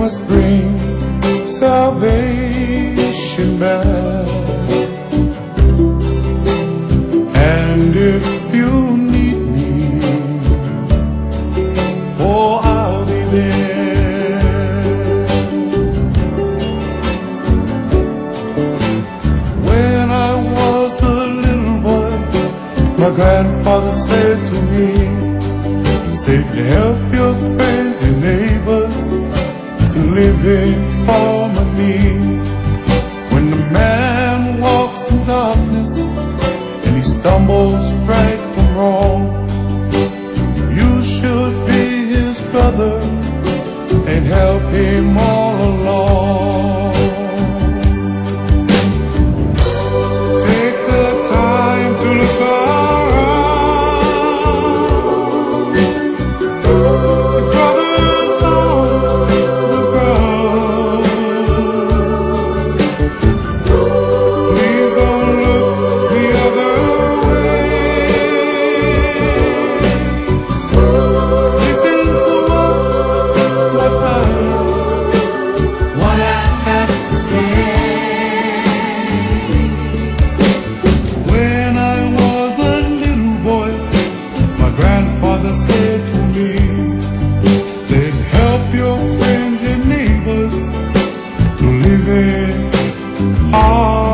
must bring salvation back. And if you need me, oh, I'll be there. When I was a little boy, my grandfather said to me, said, help your friends and neighbors to live in harmony. When the man walks in darkness and he stumbles right from wrong, you should be his brother and help him all along. Take the time to look around. The brothers on the ground. Please don't look the other way. Listen to what I have to say. When I was a little boy, my grandfather said to me, said, help your friends and neighbors to live in harmony.